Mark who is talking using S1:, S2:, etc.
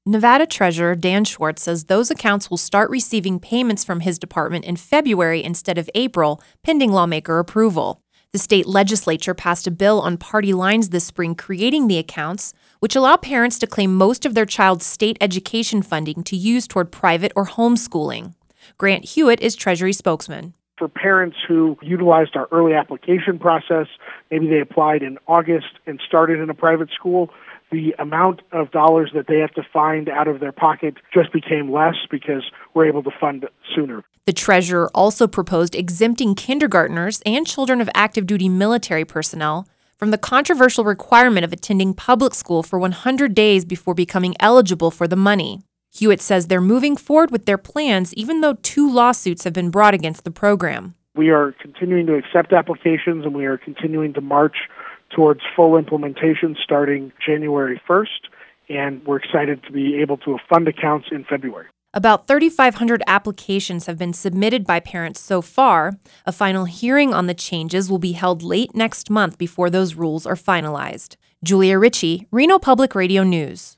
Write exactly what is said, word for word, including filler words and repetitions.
S1: Nevada Treasurer Dan Schwartz says those accounts will start receiving payments from his department in February instead of April, pending lawmaker approval. The state legislature passed a bill on party lines this spring creating the accounts, which allow parents to claim most of their child's state education funding to use toward private or homeschooling. Grant Hewitt is Treasury spokesman.
S2: For parents who utilized our early application process, maybe they applied in August and started in a private school, the amount of dollars that they have to find out of their pocket just became less because we're able to fund sooner.
S1: The treasurer also proposed exempting kindergartners and children of active duty military personnel from the controversial requirement of attending public school for one hundred days before becoming eligible for the money. Hewitt says they're moving forward with their plans even though two lawsuits have been brought against the program.
S2: We are continuing to accept applications and we are continuing to march towards full implementation starting January first, and we're excited to be able to fund accounts in February.
S1: About thirty-five hundred applications have been submitted by parents so far. A final hearing on the changes will be held late next month before those rules are finalized. Julia Ritchie, Reno Public Radio News.